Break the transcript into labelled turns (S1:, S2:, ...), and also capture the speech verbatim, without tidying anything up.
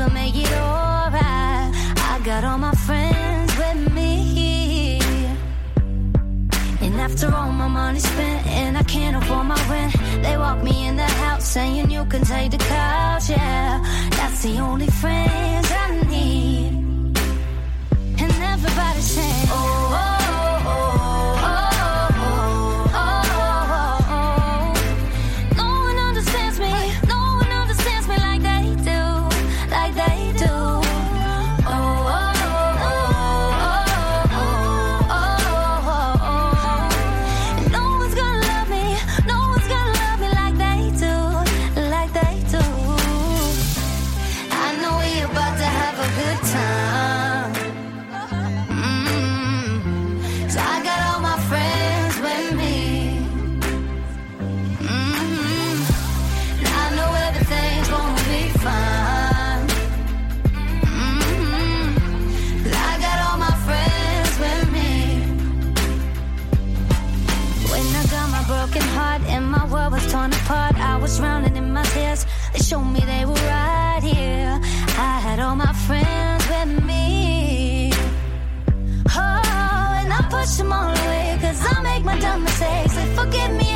S1: I'll make it alright. I got all my friends with me. And after all my money spent and I can't afford my rent, they walk me in the house saying you can take the couch, yeah. That's the only friends I need. And everybody saying, oh, oh, oh, oh, oh, oh, oh, oh. No one understands me, no one understands me like they do, like they do. Oh, oh, oh, oh, oh, oh, oh. And no one's gonna love me, no one's gonna love me like they do, like they do. I know we're about to have a good time. Mm-hmm. So I got all my friends with me. Mm-hmm. And I know everything's gonna be fine. Mm-hmm. 'Cause I got all my friends with me. When I got my broken heart and my world was torn apart, I was drowning in my tears. They showed me they were right here. I had all my friends with me. Oh, and I push them all away, 'cause I make my dumb mistakes. They forgive me